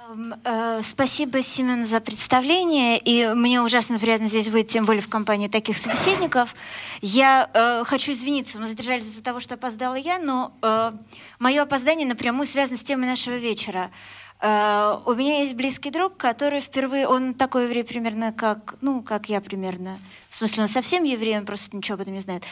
Спасибо, Семен, за представление. И мне ужасно приятно здесь быть, тем более в компании таких собеседников. Я хочу извиниться, мы задержались из-за того, что опоздала я, но мое опоздание напрямую связано с темой нашего вечера. У меня есть близкий друг, который впервые, он такой еврей примерно как я примерно, в смысле, он совсем еврей, он просто ничего об этом не знает,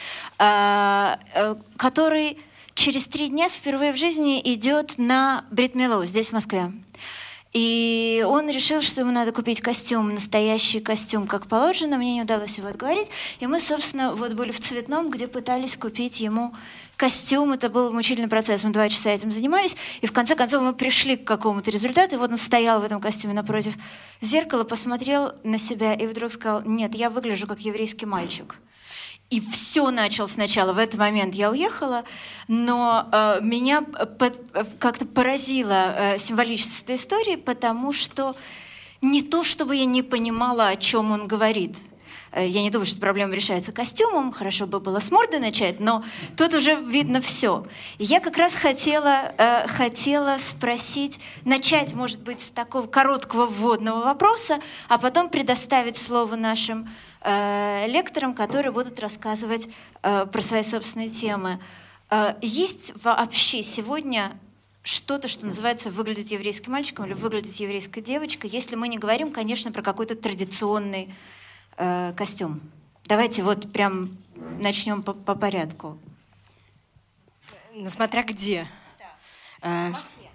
который через 3 дня впервые в жизни идет на Брит Милу здесь, в Москве. И он решил, что ему надо купить костюм, настоящий костюм, как положено. Мне не удалось его отговорить. И мы, собственно, были в Цветном, где пытались купить ему костюм. Это был мучительный процесс. Мы 2 часа этим занимались. И в конце концов мы пришли к какому-то результату. И вот он стоял в этом костюме напротив зеркала, посмотрел на себя и вдруг сказал: «Нет, я выгляжу как еврейский мальчик». И все начал сначала. В этот момент я уехала, но меня как-то поразила символичность этой истории, потому что не то, чтобы я не понимала, о чем он говорит. Я не думаю, что проблема решается костюмом, хорошо бы было с морды начать, но тут уже видно все. И я как раз хотела спросить, начать, может быть, с такого короткого вводного вопроса, а потом предоставить слово нашим лекторам, которые будут рассказывать про свои собственные темы. Есть вообще сегодня что-то, что называется «выглядеть еврейским мальчиком» или «выглядеть еврейской девочкой», если мы не говорим, конечно, про какой-то традиционный костюм? Давайте вот прям начнем по порядку. Ну, смотря где. Да.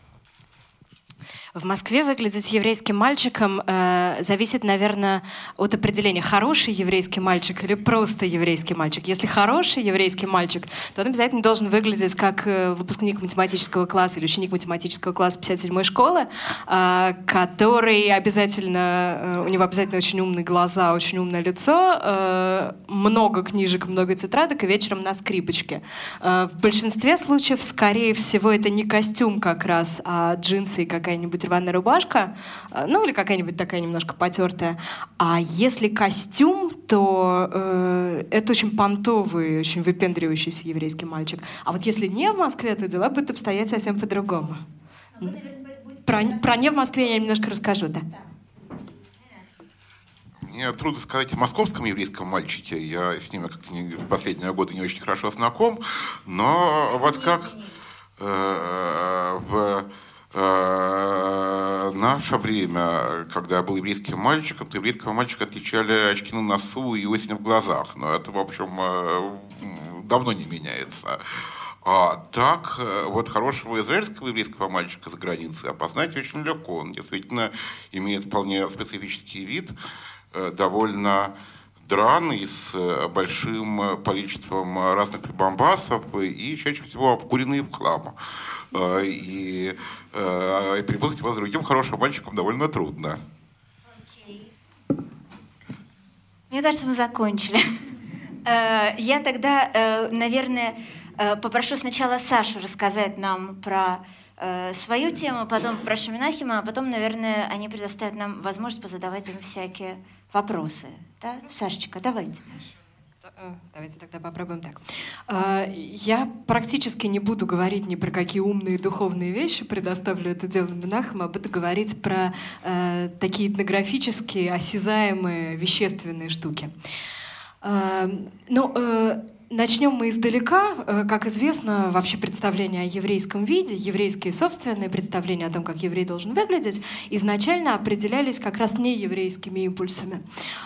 В Москве выглядеть еврейским мальчиком зависит, наверное, от определения, хороший еврейский мальчик или просто еврейский мальчик. Если хороший еврейский мальчик, то он обязательно должен выглядеть как выпускник математического класса или ученик математического класса 57-й школы, который обязательно, у него обязательно очень умные глаза, очень умное лицо, много книжек, много тетрадок и вечером на скрипочке. В большинстве случаев, скорее всего, это не костюм как раз, а джинсы и какая-нибудь рваная рубашка, ну или какая-нибудь такая немножко потертая. А если костюм, то это очень понтовый, очень выпендривающийся еврейский мальчик. А вот если не в Москве, то дела будут обстоять совсем по-другому. Про не в Москве я немножко расскажу, да. Мне трудно сказать о московском еврейском мальчике. Я с ним как-то в последние годы не очень хорошо знаком. Но вот как в наше время, когда я был еврейским мальчиком, то еврейского мальчика отличали очки на носу и осень в глазах. Но это, в общем, давно не меняется. А так, вот хорошего израильского еврейского мальчика за границей опознать очень легко. Он действительно имеет вполне специфический вид, довольно драный, с большим количеством разных прибамбасов и чаще всего обкуренный в хлам. И перепутать его с другим хорошим мальчиком довольно трудно. Мне кажется, мы закончили. Я тогда, наверное, попрошу сначала Сашу рассказать нам про свою тему, потом про Менахема, а потом, наверное, они предоставят нам возможность позадавать им всякие вопросы. Да? Сашечка, давайте. Давайте тогда попробуем так. Я практически не буду говорить ни про какие умные духовные вещи, предоставлю это дело Менахему, а буду говорить про такие этнографические, осязаемые, вещественные штуки. Начнем мы издалека. Как известно, вообще представления о еврейском виде, еврейские собственные представления о том, как еврей должен выглядеть, изначально определялись как раз нееврейскими импульсами.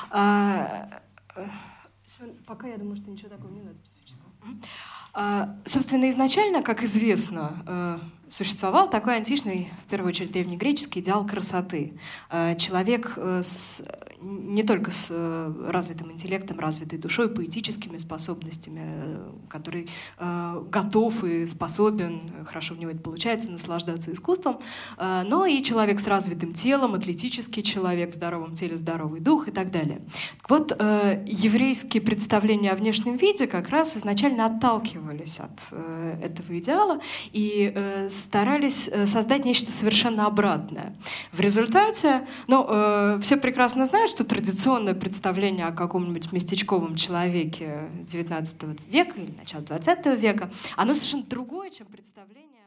Пока я думаю, что ничего такого не надо специфического. Собственно, изначально, как известно, существовал такой античный, в первую очередь древнегреческий идеал красоты. Человек не только с развитым интеллектом, развитой душой, поэтическими способностями, который готов и способен, хорошо у него это получается, наслаждаться искусством, но и человек с развитым телом, атлетический человек, в здоровом теле здоровый дух и так далее. Так вот, еврейские представления о внешнем виде как раз изначально отталкивались от этого идеала и старались создать нечто совершенно обратное. В результате, все прекрасно знают, что традиционное представление о каком-нибудь местечковом человеке XIX века или начала XX века, оно совершенно другое, чем представление